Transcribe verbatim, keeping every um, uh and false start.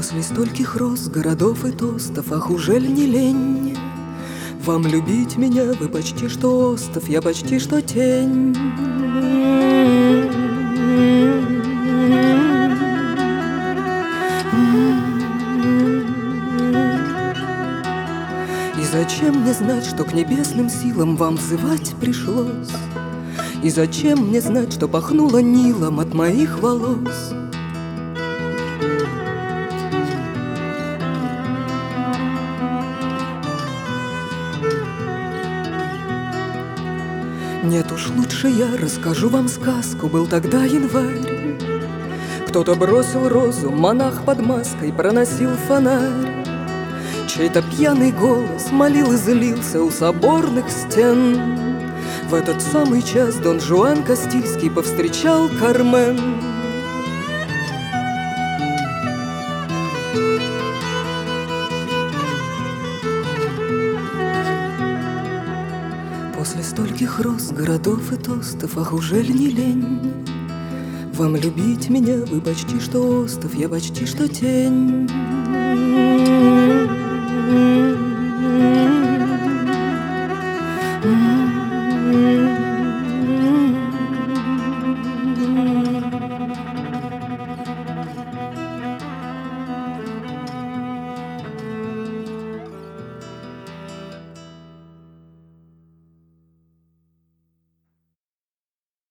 После стольких роз, городов и тостов, ах, ужель не лень вам любить меня? Вы почти что остов, я почти что тень. И зачем мне знать, что к небесным силам вам взывать пришлось? И зачем мне знать, что пахнуло Нилом от моих волос? Нет уж, лучше я расскажу вам сказку. Был тогда январь, кто-то бросил розу, монах под маской проносил фонарь. Чей-то пьяный голос молил и злился у соборных стен. В этот самый час Дон Жуан Кастильский повстречал Кармен. После стольких роз, городов и тостов, ах, ужель не лень вам любить меня? Вы почти что остов, я почти что тень.